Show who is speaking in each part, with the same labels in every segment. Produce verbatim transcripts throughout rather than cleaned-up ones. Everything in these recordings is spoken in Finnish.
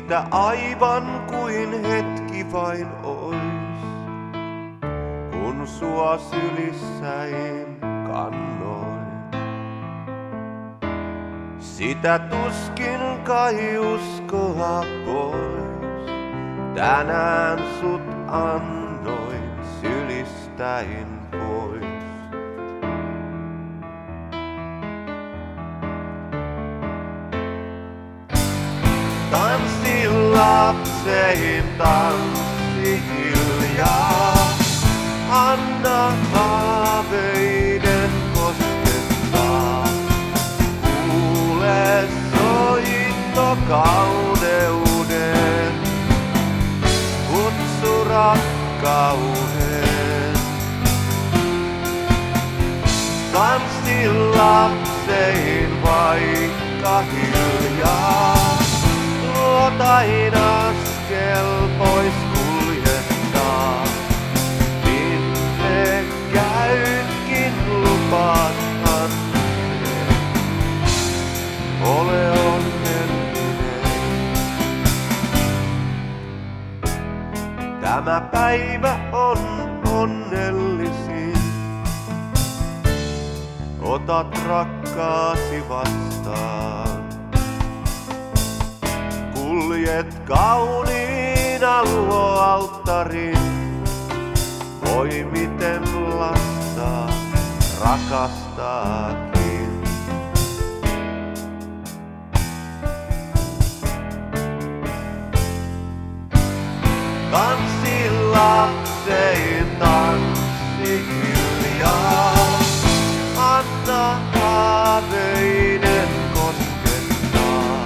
Speaker 1: että aivan kuin hetki vain ois, kun sua sylissäin kannoin. Sitä tuskin kai uskoa pois, tänään sut annoin sylistäin pois. Tanssi lapsein, tanssi hiljaa, anna haaveiden koskettaa. Kuule soitto kauneuden, kutsu rakkauden. Tanssi lapsein vaikka hiljaa, luotain askel pois kuljettaa. Minne käytkin lupaathan ne, ole onnellinen. Tämä päivä on onnellisin, otat rakkaasi vastaan. Kuljet kauniina luo alttarin, voi miten lasta rakastaakin. Tanssi lapsein, tanssi hiljaa, anna haaveiden koskettaa.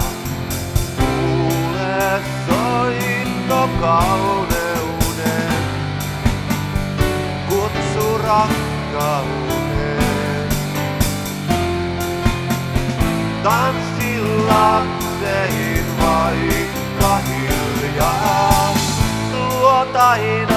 Speaker 1: Kuule soitto kauneuden, kutsu rakkauden. Tanssi lapsein vaikka hiljaa, luotain